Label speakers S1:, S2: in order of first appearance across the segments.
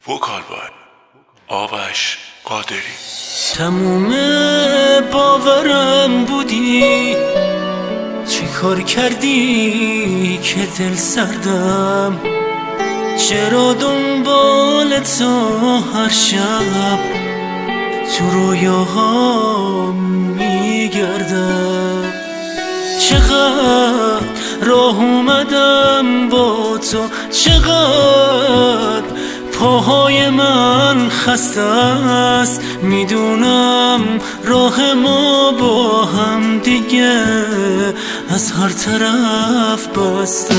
S1: وکال باید آبش قادری.
S2: تموم باورم بودی، چی کار کردی که دل سردم؟ چرا دنبال تو هر شب تو رویاها میگردم؟ چقدر راه اومدم با تو، چقدر پاهای من خسته است، میدونم راه ما با هم دیگه از هر طرف بسته.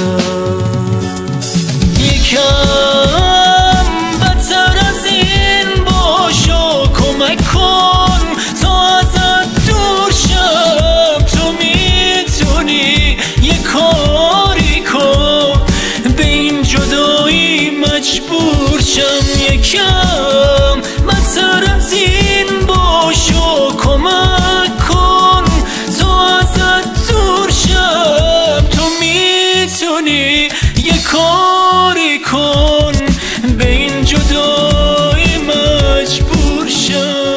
S2: یکم بدتر از این باش و کمک کن تا ازت دور شم. تو میتونی یه کاری کن به این جدایی مجبور شم. یکم بدتر از این باش و کمک کن تا ازت دور شم. تو میتونی یه کاری کن به این جدایی مجبور شم.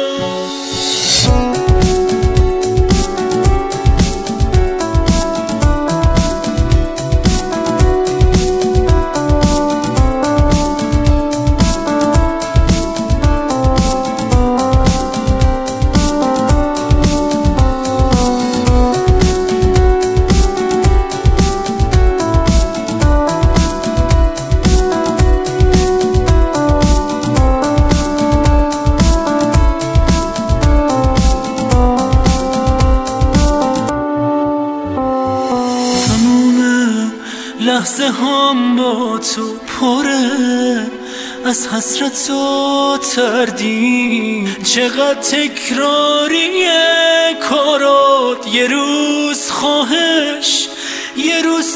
S2: لحظه هم با تو پره از حسرت و تردید، چقدر تکراریه کارات، یه روز خواهش یه روز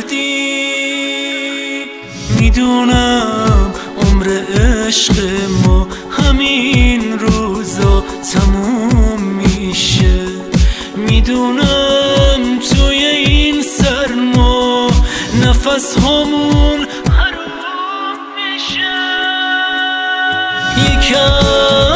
S2: تهدید. میدونم عمر عشق ما همین روزا تموم میشه، میدونم توی این سرما نفس همون حروم میشه. یکم